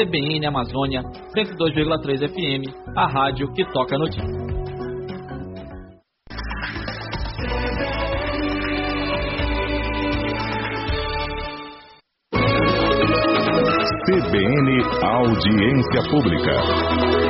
CBN Amazônia 102,3 FM, a rádio que toca a notícia. CBN Audiência Pública.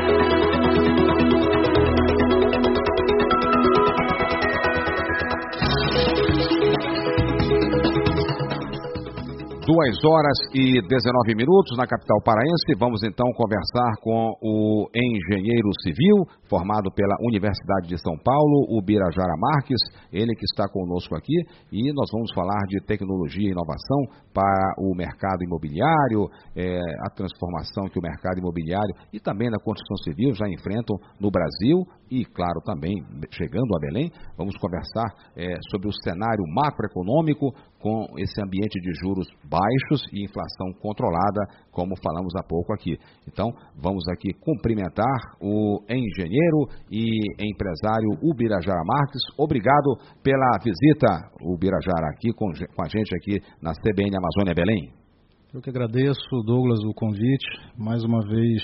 2h19 na capital paraense. Vamos então conversar com o engenheiro civil formado pela Universidade de São Paulo, o Birajara Marques, ele que está conosco aqui, e nós vamos falar de tecnologia e inovação para o mercado imobiliário, a transformação que o mercado imobiliário e também na construção civil já enfrentam no Brasil e, claro, também chegando a Belém. Vamos conversar sobre o cenário macroeconômico com esse ambiente de juros baixos e inflação controlada, como falamos há pouco aqui. Então, vamos aqui cumprimentar o engenheiro e empresário Birajara Marques. Obrigado pela visita, Birajara, aqui com a gente aqui na CBN Amazônia Belém. Eu que agradeço, Douglas, o convite. Mais uma vez,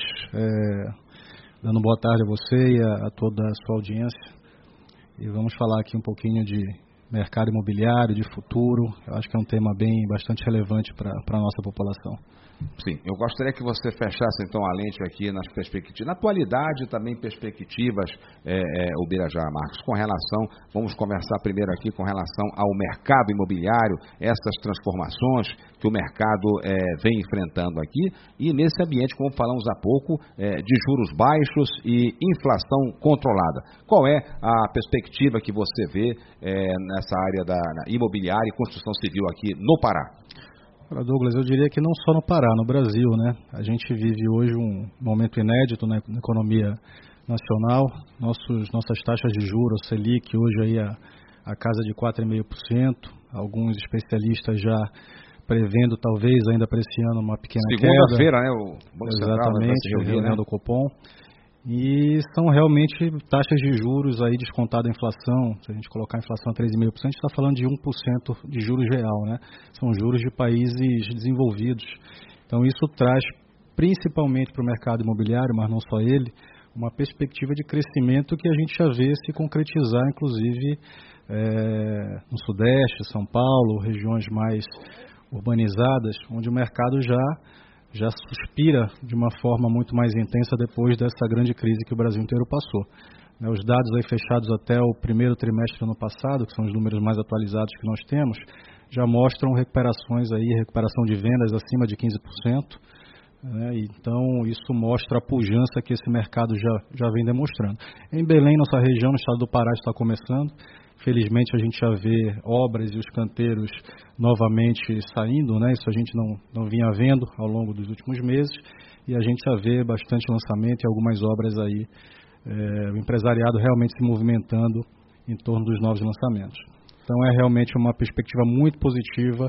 dando boa tarde a você e a toda a sua audiência. E vamos falar aqui um pouquinho de mercado imobiliário, de futuro. Eu acho que é um tema bastante relevante para a nossa população. Sim, eu gostaria que você fechasse então a lente aqui nas perspectivas, na atualidade e também perspectivas, o Birajara Marques, com relação, vamos conversar primeiro aqui com relação ao mercado imobiliário, essas transformações que o mercado vem enfrentando aqui, e nesse ambiente, como falamos há pouco, de juros baixos e inflação controlada. Qual é a perspectiva que você vê nessa área da imobiliária e construção civil aqui no Pará? Douglas, eu diria que não só no Pará, no Brasil, né? A gente vive hoje um momento inédito na economia nacional. Nossas taxas de juros, Selic, hoje aí a casa de 4,5%. Alguns especialistas já prevendo, talvez, ainda para esse ano, uma pequena queda. Segunda-feira, né? O Banco Central vai se reunir, reunião do Copom. E são realmente taxas de juros aí descontada a inflação. Se a gente colocar a inflação a 3,5%, a gente está falando de 1% de juros real, né? São juros de países desenvolvidos. Então isso traz, principalmente para o mercado imobiliário, mas não só ele, uma perspectiva de crescimento que a gente já vê se concretizar, inclusive no Sudeste, São Paulo, regiões mais urbanizadas, onde o mercado já suspira de uma forma muito mais intensa depois dessa grande crise que o Brasil inteiro passou. Os dados aí fechados até o primeiro trimestre do ano passado, que são os números mais atualizados que nós temos, já mostram recuperação de vendas acima de 15%. Então, isso mostra a pujança que esse mercado já vem demonstrando. Em Belém, nossa região, no estado do Pará, está começando. Felizmente, a gente já vê obras e os canteiros novamente saindo, né? Isso a gente não vinha vendo ao longo dos últimos meses. E a gente já vê bastante lançamento e algumas obras aí, o empresariado realmente se movimentando em torno dos novos lançamentos. Então, é realmente uma perspectiva muito positiva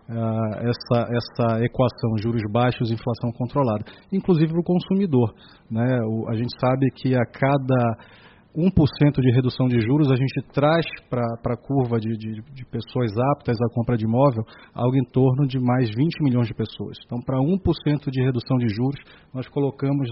essa equação, juros baixos e inflação controlada, inclusive para o consumidor, né? A gente sabe que a cada 1% de redução de juros, a gente traz para a curva de pessoas aptas à compra de imóvel algo em torno de mais 20 milhões de pessoas. Então, para 1% de redução de juros, nós colocamos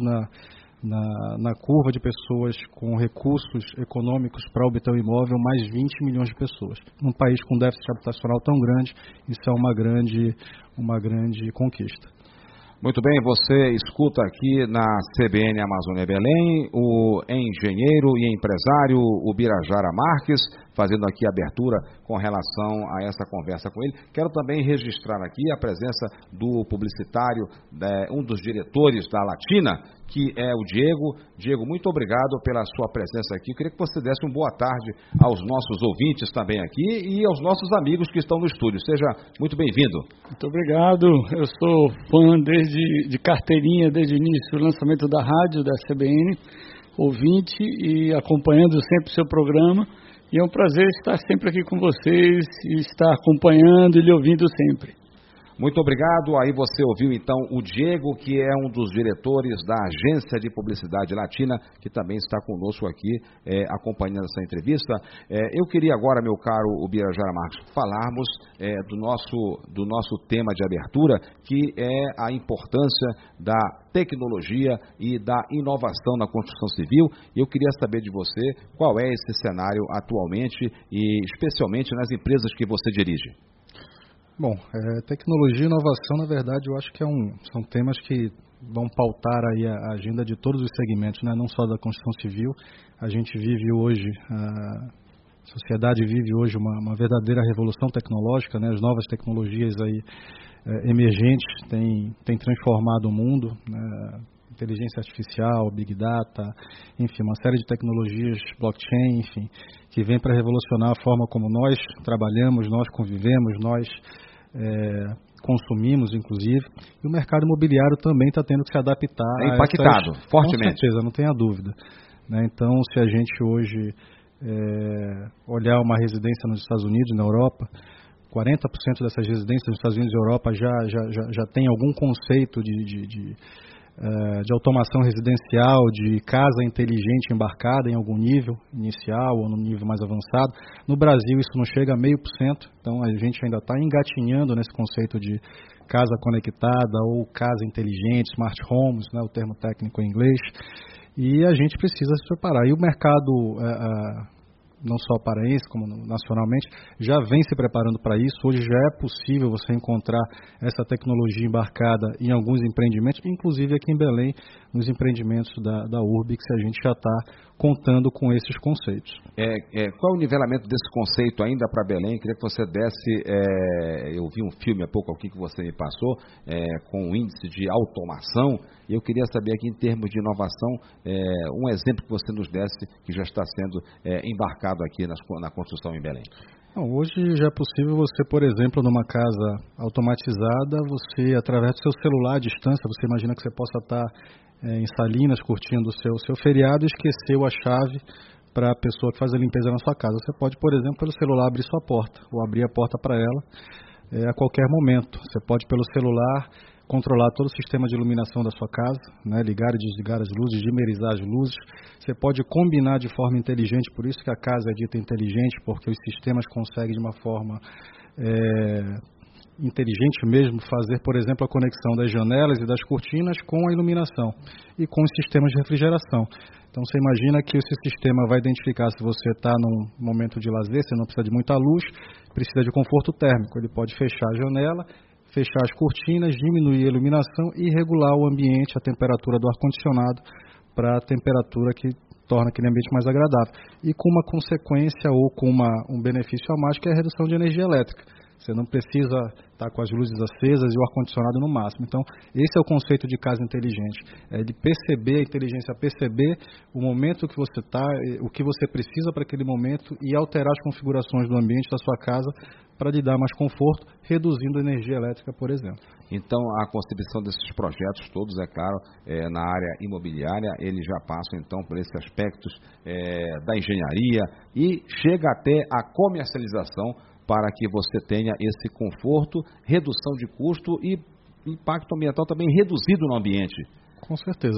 na curva de pessoas com recursos econômicos para obter um imóvel mais 20 milhões de pessoas. Num país com déficit habitacional tão grande, isso é uma grande conquista. Muito bem, você escuta aqui na CBN Amazônia Belém o engenheiro e empresário Birajara Marques, fazendo aqui a abertura com relação a essa conversa com ele. Quero também registrar aqui a presença do publicitário, um dos diretores da Latina, que é o Diego. Diego, muito obrigado pela sua presença aqui. Eu queria que você desse uma boa tarde aos nossos ouvintes também aqui e aos nossos amigos que estão no estúdio. Seja muito bem-vindo. Muito obrigado. Eu sou fã de carteirinha, desde o início do lançamento da rádio, da CBN, ouvinte e acompanhando sempre o seu programa. E é um prazer estar sempre aqui com vocês e estar acompanhando e lhe ouvindo sempre. Muito obrigado. Aí você ouviu então o Diego, que é um dos diretores da Agência de Publicidade Latina, que também está conosco aqui acompanhando essa entrevista. Eu queria agora, meu caro Ubirajara Marques, falarmos do nosso tema de abertura, que é a importância da tecnologia e da inovação na construção civil. Eu queria saber de você qual é esse cenário atualmente e especialmente nas empresas que você dirige. Bom, tecnologia e inovação, na verdade, eu acho que são temas que vão pautar aí a agenda de todos os segmentos, né? Não só da construção civil. A gente vive hoje, a sociedade vive hoje uma verdadeira revolução tecnológica, né? As novas tecnologias aí emergentes têm transformado o mundo, né? Inteligência artificial, Big Data, enfim, uma série de tecnologias, blockchain, enfim, que vem para revolucionar a forma como nós trabalhamos, nós convivemos, nós consumimos, inclusive, e o mercado imobiliário também está tendo que se adaptar. É impactado, fortemente. Com certeza, não tenha dúvida. Né? Então, se a gente hoje olhar uma residência nos Estados Unidos, na Europa, 40% dessas residências nos Estados Unidos e Europa já tem algum conceito de automação residencial, de casa inteligente embarcada em algum nível inicial ou no nível mais avançado. No Brasil isso não chega a 0,5%, então a gente ainda está engatinhando nesse conceito de casa conectada ou casa inteligente, smart homes, né, o termo técnico em inglês, e a gente precisa se preparar. E o mercado não só paraense, como nacionalmente, já vem se preparando para isso. Hoje já é possível você encontrar essa tecnologia embarcada em alguns empreendimentos, inclusive aqui em Belém, nos empreendimentos da Urbix, a gente já está contando com esses conceitos. Qual é o nivelamento desse conceito ainda para Belém? Queria que você desse, eu vi um filme há pouco aqui que você me passou, com o índice de automação, e eu queria saber aqui em termos de inovação, um exemplo que você nos desse que já está sendo embarcado aqui na construção em Belém. Não, hoje já é possível você, por exemplo, numa casa automatizada, você, através do seu celular à distância, você imagina que você possa estar em Salinas curtindo o seu feriado e esqueceu a chave para a pessoa que faz a limpeza na sua casa. Você pode, por exemplo, pelo celular abrir sua porta ou abrir a porta para ela a qualquer momento. Você pode, pelo celular, controlar todo o sistema de iluminação da sua casa, né? Ligar e desligar as luzes, dimerizar as luzes. Você pode combinar de forma inteligente, por isso que a casa é dita inteligente, porque os sistemas conseguem de uma forma inteligente mesmo fazer, por exemplo, a conexão das janelas e das cortinas com a iluminação e com os sistemas de refrigeração. Então você imagina que esse sistema vai identificar se você está num momento de lazer, você não precisa de muita luz, precisa de conforto térmico. Ele pode fechar a janela, fechar as cortinas, diminuir a iluminação e regular o ambiente, a temperatura do ar-condicionado para a temperatura que torna aquele ambiente mais agradável. E com uma consequência ou com um benefício a mais, que é a redução de energia elétrica. Você não precisa estar com as luzes acesas e o ar-condicionado no máximo. Então, esse é o conceito de casa inteligente. É de perceber, a inteligência perceber o momento que você está, o que você precisa para aquele momento e alterar as configurações do ambiente da sua casa para lhe dar mais conforto, reduzindo a energia elétrica, por exemplo. Então, a concepção desses projetos todos, é claro, na área imobiliária, eles já passam, então, por esses aspectos da engenharia e chega até a comercialização para que você tenha esse conforto, redução de custo e impacto ambiental também reduzido no ambiente. Com certeza.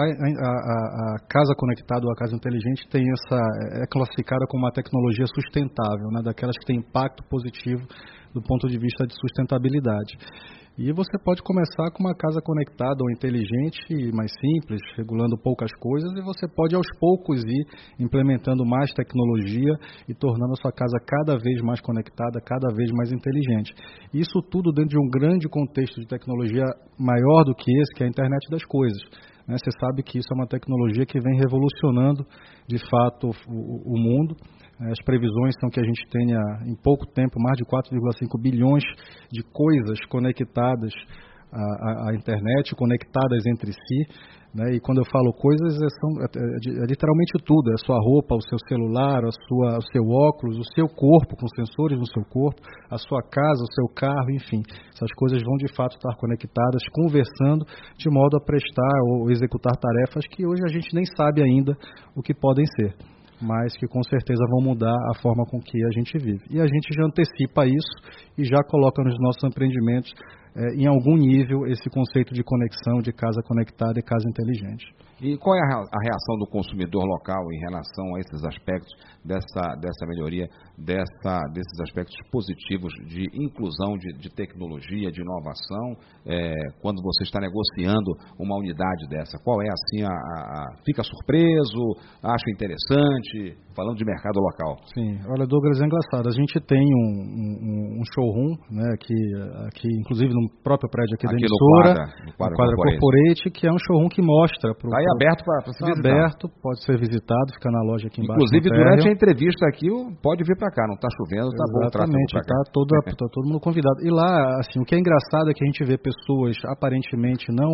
A casa conectada ou a casa inteligente é classificada como uma tecnologia sustentável, né, daquelas que têm impacto positivo do ponto de vista de sustentabilidade. E você pode começar com uma casa conectada ou inteligente, mais simples, regulando poucas coisas, e você pode aos poucos ir implementando mais tecnologia e tornando a sua casa cada vez mais conectada, cada vez mais inteligente. Isso tudo dentro de um grande contexto de tecnologia maior do que esse, que é a internet das coisas. Você sabe que isso é uma tecnologia que vem revolucionando, de fato, o mundo. As previsões são que a gente tenha, em pouco tempo, mais de 4,5 bilhões de coisas conectadas à internet, conectadas entre si. Né? E quando eu falo coisas, é literalmente tudo. É a sua roupa, o seu celular, o seu óculos, o seu corpo, com sensores no seu corpo, a sua casa, o seu carro, enfim. Essas coisas vão, de fato, estar conectadas, conversando, de modo a prestar ou executar tarefas que hoje a gente nem sabe ainda o que podem ser, mas que com certeza vão mudar a forma com que a gente vive. E a gente já antecipa isso e já coloca nos nossos empreendimentos em algum nível esse conceito de conexão, de casa conectada e casa inteligente. E qual é a reação do consumidor local em relação a esses aspectos dessa melhoria, desses aspectos positivos de inclusão de tecnologia, de inovação, quando você está negociando uma unidade dessa? Qual é assim fica surpreso, acha interessante, falando de mercado local? Sim, olha, Douglas, é engraçado, a gente tem um showroom, né, aqui inclusive no próprio prédio aqui da emissora, no quadra Corporate, que é um showroom que mostra para o aberto para se visitar. Aberto, pode ser visitado, fica na loja aqui embaixo. Inclusive, durante a entrevista aqui, pode vir para cá, não está chovendo, está bom. Exatamente, está todo mundo convidado. E lá, assim, o que é engraçado é que a gente vê pessoas aparentemente não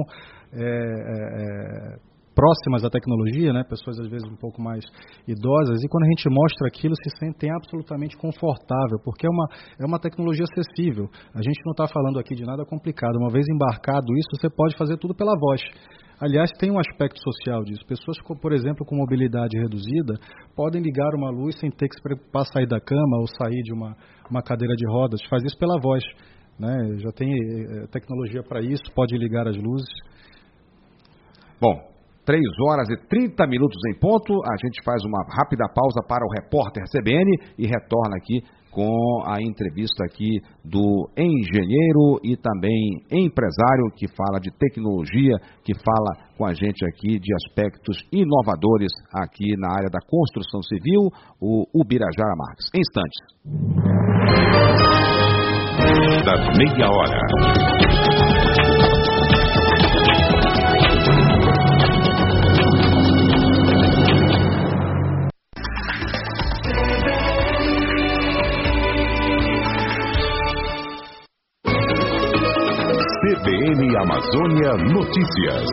próximas à tecnologia, né? Pessoas às vezes um pouco mais idosas, e quando a gente mostra aquilo, se sentem absolutamente confortável, porque é uma tecnologia acessível. A gente não está falando aqui de nada complicado. Uma vez embarcado isso, você pode fazer tudo pela voz. Aliás, tem um aspecto social disso. Pessoas, por exemplo, com mobilidade reduzida, podem ligar uma luz sem ter que se preocupar sair da cama ou sair de uma cadeira de rodas. Faz isso pela voz, né? Já tem tecnologia para isso, pode ligar as luzes. Bom, 3 horas e 30 minutos em ponto. A gente faz uma rápida pausa para o repórter CBN e retorna aqui com a entrevista aqui do engenheiro e também empresário que fala de tecnologia, que fala com a gente aqui de aspectos inovadores aqui na área da construção civil, o Ubirajara Marques. Em instantes. Das meia hora. CBN Amazônia Notícias.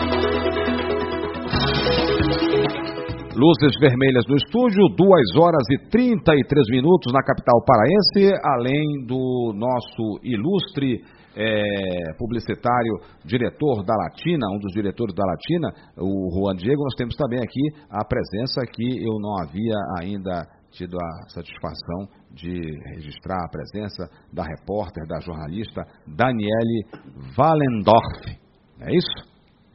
Luzes vermelhas no estúdio, 2 horas e 33 minutos na capital paraense, além do nosso ilustre publicitário, diretor da Latina, um dos diretores da Latina, o Juan Diego. Nós temos também aqui a presença que eu não havia ainda tido a satisfação de registrar a presença da repórter, da jornalista Daniele Wallendorf. É isso?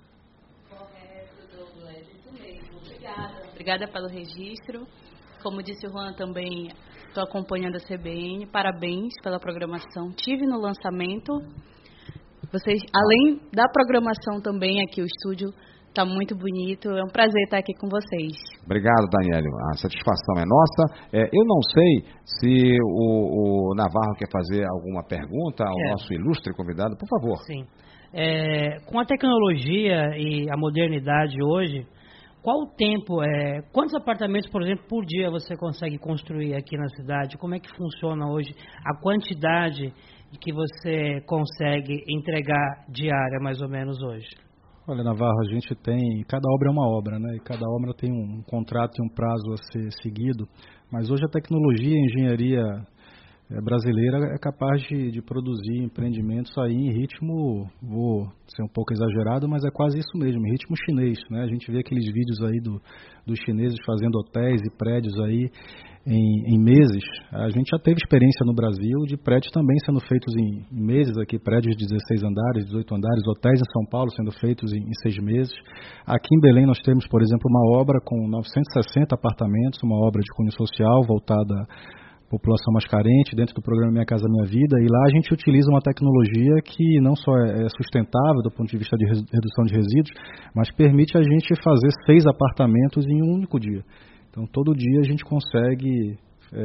Correto, Douglas, isso mesmo. Obrigada pelo registro. Como disse o Juan, também estou acompanhando a CBN. Parabéns pela programação. Tive no lançamento. Vocês, além da programação também aqui, o estúdio está muito bonito. É um prazer estar aqui com vocês. Obrigado, Daniele. A satisfação é nossa. Eu não sei se o Navarro quer fazer alguma pergunta ao nosso ilustre convidado. Por favor. Sim. Com a tecnologia e a modernidade hoje, qual o tempo, quantos apartamentos, por exemplo, por dia você consegue construir aqui na cidade? Como é que funciona hoje a quantidade que você consegue entregar diária, mais ou menos, hoje? Olha, Navarro, a gente tem, cada obra é uma obra, né? E cada obra tem um contrato e um prazo a ser seguido, mas hoje a tecnologia e a engenharia brasileira é capaz de produzir empreendimentos aí em ritmo, vou ser um pouco exagerado, mas é quase isso mesmo, em ritmo chinês, né? A gente vê aqueles vídeos aí dos chineses fazendo hotéis e prédios aí em meses. A gente já teve experiência no Brasil de prédios também sendo feitos em meses aqui, prédios de 16 andares, 18 andares, hotéis em São Paulo sendo feitos em 6 meses. Aqui em Belém nós temos, por exemplo, uma obra com 960 apartamentos, uma obra de cunho social voltada à população mais carente, dentro do programa Minha Casa Minha Vida, e lá a gente utiliza uma tecnologia que não só é sustentável do ponto de vista de redução de resíduos, mas permite a gente fazer 6 apartamentos em um único dia. Então, todo dia a gente consegue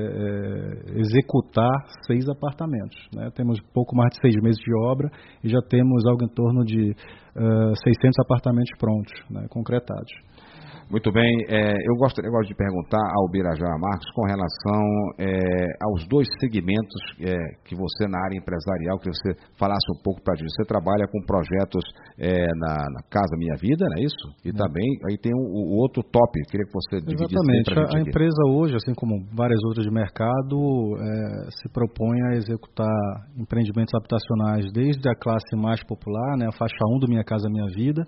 executar 6 apartamentos, né? Temos pouco mais de 6 meses de obra e já temos algo em torno de 600 apartamentos prontos, né, concretados. Muito bem, eu gosto de perguntar ao Ubirajara Marques com relação aos 2 segmentos que você, na área empresarial, que você falasse um pouco para a gente. Você trabalha com projetos na Casa Minha Vida, não é isso? E também, aí tem o outro top, queria que você dividisse para a gente. Exatamente, a empresa hoje, assim como várias outras de mercado, se propõe a executar empreendimentos habitacionais desde a classe mais popular, né, a faixa 1 do Minha Casa Minha Vida,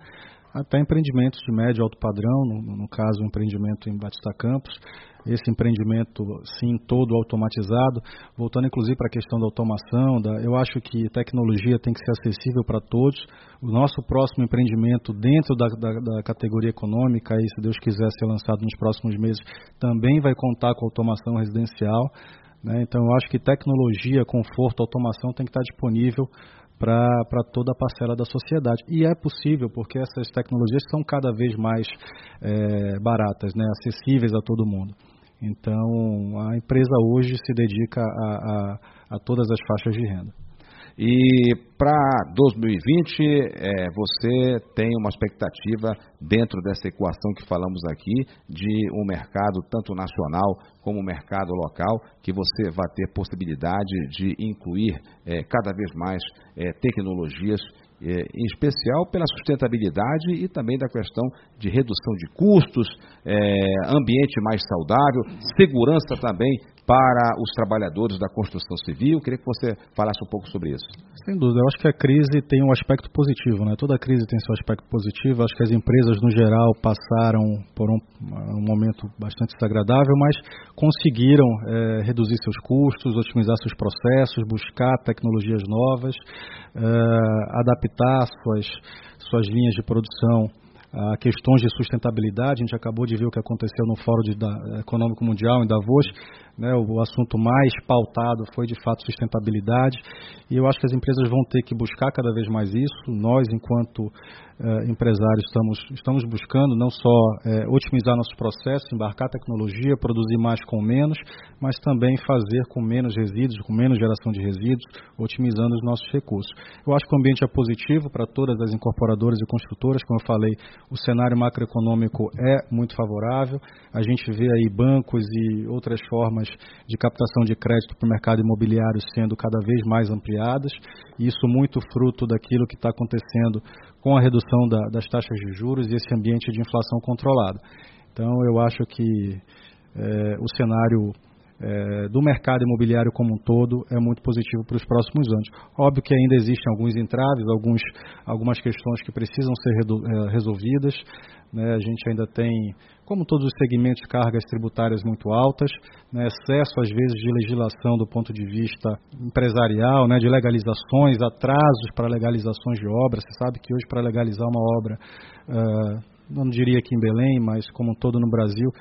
até empreendimentos de médio e alto padrão, no caso o empreendimento em Batista Campos, esse empreendimento sim todo automatizado, voltando inclusive para a questão da automação, eu acho que tecnologia tem que ser acessível para todos. O nosso próximo empreendimento dentro da categoria econômica, e se Deus quiser ser lançado nos próximos meses, também vai contar com automação residencial, né? Então eu acho que tecnologia, conforto, automação tem que estar disponível para toda a parcela da sociedade. E é possível, porque essas tecnologias são cada vez mais baratas, né? Acessíveis a todo mundo. Então, a empresa hoje se dedica a todas as faixas de renda. E para 2020, você tem uma expectativa dentro dessa equação que falamos aqui, de um mercado tanto nacional como mercado local, que você vai ter possibilidade de incluir cada vez mais tecnologias, em especial pela sustentabilidade e também da questão de redução de custos, ambiente mais saudável, segurança também para os trabalhadores da construção civil. Queria que você falasse um pouco sobre isso. Sem dúvida, eu acho que a crise tem um aspecto positivo, né? Toda crise tem seu aspecto positivo. Acho que as empresas, no geral, passaram por um momento bastante desagradável, mas conseguiram reduzir seus custos, otimizar seus processos, buscar tecnologias novas, adaptar suas linhas de produção a questões de sustentabilidade. A gente acabou de ver o que aconteceu no Fórum Econômico Mundial em Davos, né? O assunto mais pautado foi de fato sustentabilidade, e eu acho que as empresas vão ter que buscar cada vez mais isso. Nós, enquanto empresários, estamos buscando não só otimizar nossos processos, embarcar tecnologia, produzir mais com menos, mas também fazer com menos resíduos, com menos geração de resíduos, otimizando os nossos recursos. Eu acho que o ambiente é positivo para todas as incorporadoras e construtoras. Como eu falei, o cenário macroeconômico é muito favorável. A gente vê aí bancos e outras formas de captação de crédito para o mercado imobiliário sendo cada vez mais ampliadas, e isso muito fruto daquilo que está acontecendo com a redução das taxas de juros e esse ambiente de inflação controlada. Então, eu acho que o cenário do mercado imobiliário como um todo é muito positivo para os próximos anos. Óbvio que ainda existem alguns entraves, algumas questões que precisam ser resolvidas, né? A gente ainda tem, como todos os segmentos, cargas tributárias muito altas, né? Excesso, às vezes, de legislação do ponto de vista empresarial, né? De legalizações, atrasos para legalizações de obras. Você sabe que hoje, para legalizar uma obra, não diria aqui em Belém, mas como um todo no Brasil,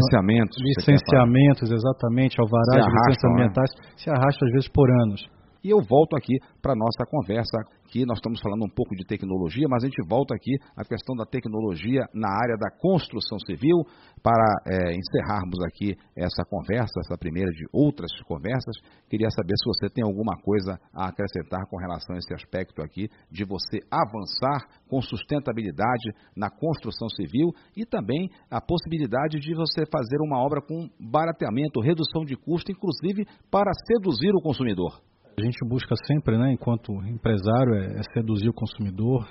licenciamentos, exatamente, alvarás de licenças ambientais, se arrastam às vezes por anos. E eu volto aqui para a nossa conversa, que nós estamos falando um pouco de tecnologia, mas a gente volta aqui à questão da tecnologia na área da construção civil, para encerrarmos aqui essa conversa, essa primeira de outras conversas. Queria saber se você tem alguma coisa a acrescentar com relação a esse aspecto aqui, de você avançar com sustentabilidade na construção civil e também a possibilidade de você fazer uma obra com barateamento, redução de custo, inclusive para seduzir o consumidor. A gente busca sempre, né, enquanto empresário, seduzir o consumidor,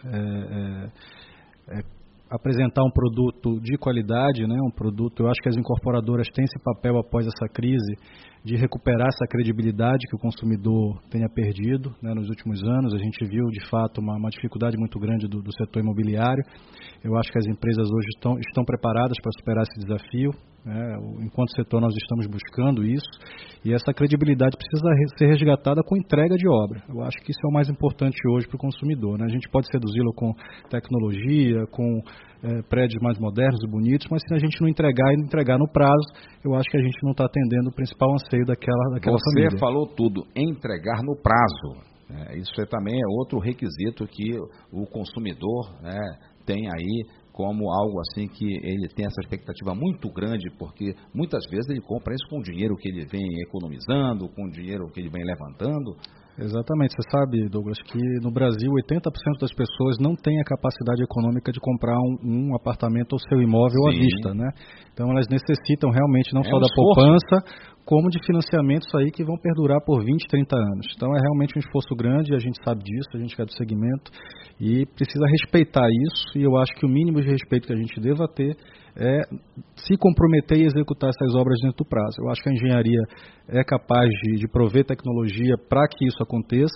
apresentar um produto de qualidade, né, um produto. Eu acho que as incorporadoras têm esse papel após essa crise de recuperar essa credibilidade que o consumidor tenha perdido, né, nos últimos anos. A gente viu, de fato, uma dificuldade muito grande do setor imobiliário. Eu acho que as empresas hoje estão preparadas para superar esse desafio. Enquanto setor, nós estamos buscando isso, e essa credibilidade precisa ser resgatada com entrega de obra. Eu acho que isso é o mais importante hoje para o consumidor, né? A gente pode seduzi-lo com tecnologia, com prédios mais modernos e bonitos, mas se a gente não entregar no prazo, eu acho que a gente não está atendendo o principal anseio daquela família. Você falou tudo, entregar no prazo. Isso também é outro requisito que o consumidor, tem aí como algo assim que ele tem essa expectativa muito grande, porque muitas vezes ele compra isso com o dinheiro que ele vem economizando, com o dinheiro que ele vem levantando. Exatamente. Você sabe, Douglas, que no Brasil 80% das pessoas não têm a capacidade econômica de comprar um apartamento ou seu imóvel à vista, né? Então elas necessitam realmente não só da poupança, como de financiamentos aí que vão perdurar por 20, 30 anos. Então é realmente um esforço grande, a gente sabe disso, a gente que é do segmento, e precisa respeitar isso, e eu acho que o mínimo de respeito que a gente deva ter é se comprometer e executar essas obras dentro do prazo. Eu acho que a engenharia é capaz de prover tecnologia para que isso aconteça.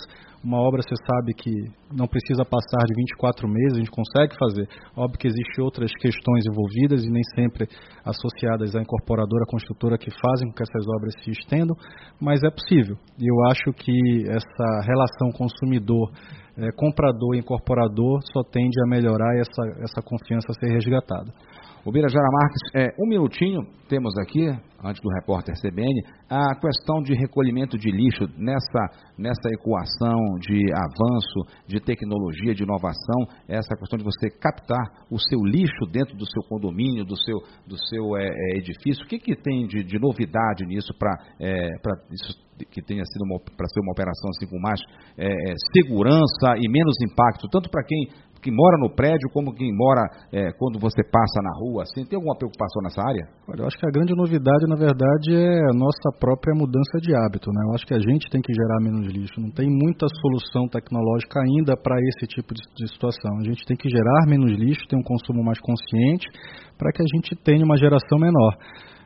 Uma obra você sabe que não precisa passar de 24 meses, a gente consegue fazer. Óbvio que existem outras questões envolvidas e nem sempre associadas à incorporadora, à construtora, que fazem com que essas obras se estendam, mas é possível. E eu acho que essa relação consumidor, comprador e incorporador só tende a melhorar e essa confiança a ser resgatada. O Birajara Marques, um minutinho, temos aqui, antes do repórter CBN, a questão de recolhimento de lixo nessa equação de avanço, de tecnologia, de inovação, essa questão de você captar o seu lixo dentro do seu condomínio, do seu edifício. O que tem de novidade nisso para isso que tenha sido para ser uma operação assim com mais segurança e menos impacto, tanto para quem mora no prédio, como quem mora quando você passa na rua, assim, tem alguma preocupação nessa área? Olha, eu acho que a grande novidade, na verdade, é a nossa própria mudança de hábito, né? Eu acho que a gente tem que gerar menos lixo, não tem muita solução tecnológica ainda para esse tipo de situação. A gente tem que gerar menos lixo, ter um consumo mais consciente, para que a gente tenha uma geração menor.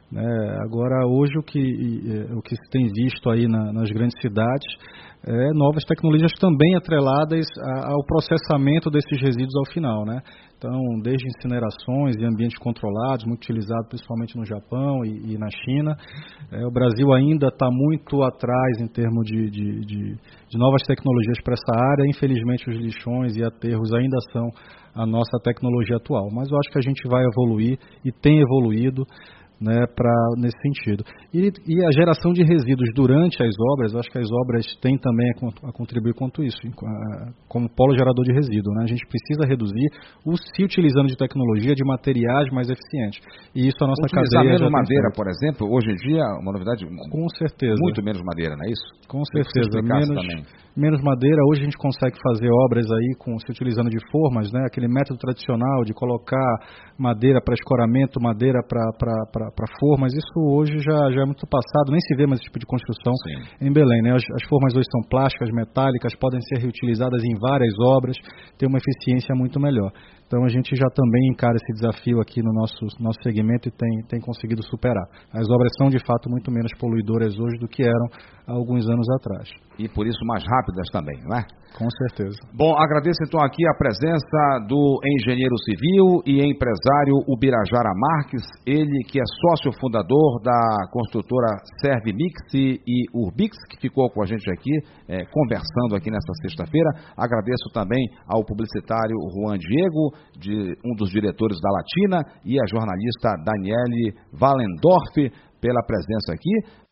Agora, hoje, o que se tem visto aí nas grandes cidades novas tecnologias também atreladas ao processamento desses resíduos ao final, né? Então, desde incinerações e ambientes controlados, muito utilizado principalmente no Japão e na China. O Brasil ainda está muito atrás em termos de novas tecnologias para essa área. Infelizmente, os lixões e aterros ainda são a nossa tecnologia atual. Mas eu acho que a gente vai evoluir e tem evoluído, né, nesse sentido. E a geração de resíduos durante as obras, eu acho que as obras têm também a contribuir quanto isso, como polo gerador de resíduo, né? A gente precisa reduzir se utilizando de tecnologia, de materiais mais eficientes. E isso a nossa utilizar cadeia menos madeira, por exemplo, hoje em dia é uma novidade. Com certeza. Muito menos madeira, não é isso? Com certeza. Menos madeira. Hoje a gente consegue fazer obras aí se utilizando de formas, né? Aquele método tradicional de colocar madeira para escoramento, madeira para formas. Isso hoje já é muito passado, nem se vê mais esse tipo de construção. Sim. Em Belém, né? As formas hoje são plásticas, metálicas, podem ser reutilizadas em várias obras, ter uma eficiência muito melhor. Então a gente já também encara esse desafio aqui no nosso segmento e tem conseguido superar. As obras são de fato muito menos poluidoras hoje do que eram há alguns anos atrás. E por isso mais rápidas também, não é? Com certeza. Bom, agradeço então aqui a presença do engenheiro civil e empresário Birajara Marques, ele que é sócio fundador da construtora Servimix e Urbix, que ficou com a gente aqui, conversando aqui nesta sexta-feira. Agradeço também ao publicitário Juan Diego, um dos diretores da Latina, e a jornalista Daniele Wallendorf pela presença aqui.